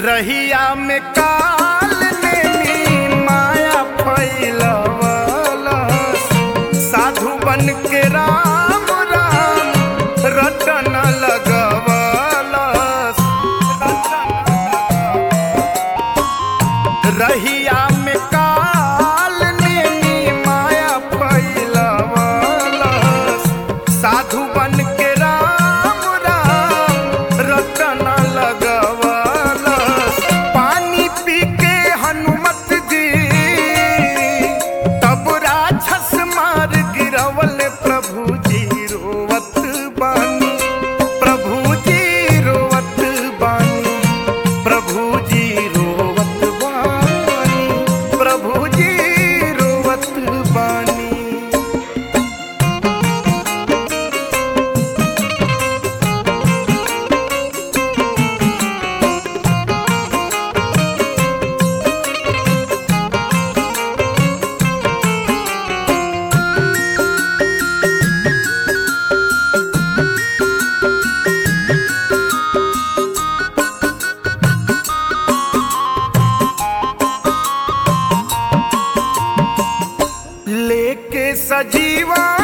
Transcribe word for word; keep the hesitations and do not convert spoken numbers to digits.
रहिया में काल नेमी माया फैलवलस, साधु बन के राम राम रटन लगवलस। रहिया में काल नेमी माया फैलवलस, साधु बन के राम राम रटन लगवलस। पानी पी के हनुमत जी तब राक्षस मार गिरवल, प्रभु जी रोवत बानी, प्रभु जी रोवत बानी, प्रभु जी रोवत बानी, प्रभु जी रोवत बानी। लेके सजीवा